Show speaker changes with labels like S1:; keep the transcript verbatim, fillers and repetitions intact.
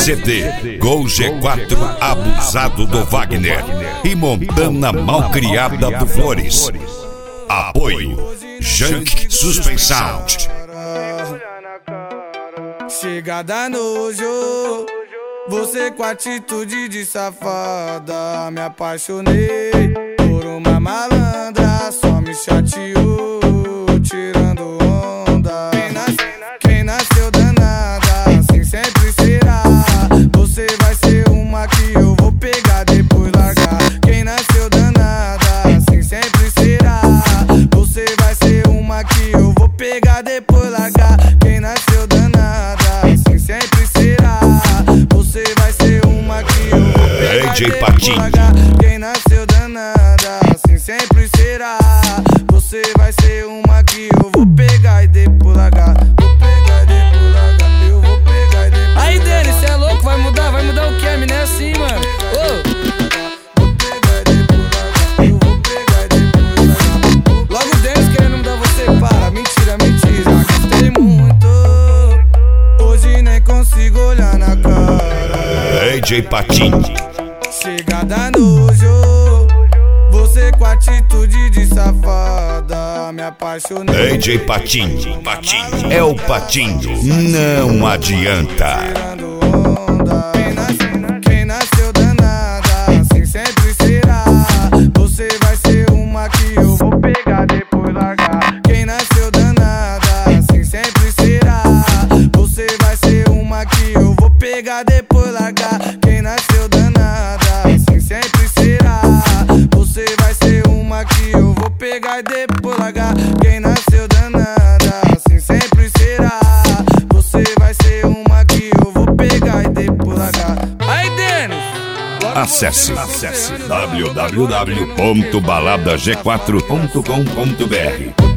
S1: C D, Gol G quatro Abusado do Wagner e Montana Malcriada do Flores. Apoio Junk Suspensão.
S2: Chegada nojo, você com atitude de safada. Me apaixonei por uma malandra, só me chateou, tirando onda. Quem, nas, quem nasceu danada, assim sempre será. Você vai ser uma que eu vou pegar, depois largar. Quem nasceu danada, assim sempre será. Você vai ser uma que eu vou pegar, depois largar. Quem nasceu danada, assim sempre será. Você vai ser uma que eu vou pegar, depois largar. Quem nasceu danada, assim sempre será. Você vai ser uma que eu vou pegar e depois largar. Vou pegar e depois largar. Eu vou pegar e depois largar.
S3: Aí, Denis, cê é louco? Vai mudar? Vai mudar o que? A mina é assim, mano. Ô! Logo o Denis querendo mudar você, para. Mentira, mentira. Gostei muito. Hoje nem consigo olhar na cara.
S1: D J Patinho.
S2: Chegada nojo, você com atitude de safada. Me apaixonei.
S1: D J Patinho, Patinho é o Patinho, não adianta.
S2: Tirando onda. Quem nasceu, quem nasceu danada, assim sempre será. Você vai ser uma que eu vou pegar, depois largar. Quem nasceu danada, assim sempre será. Você vai ser uma que eu vou pegar, depois largar. Quem nasceu danada, assim sempre será. Você vai ser uma que eu vou pegar e depois largar. Quem nasceu danada, assim sempre será. Você vai ser uma que eu vou pegar e depois largar.
S3: Aí, Denis!
S1: Acesse, acesse w w w ponto balada g quatro ponto com ponto b r.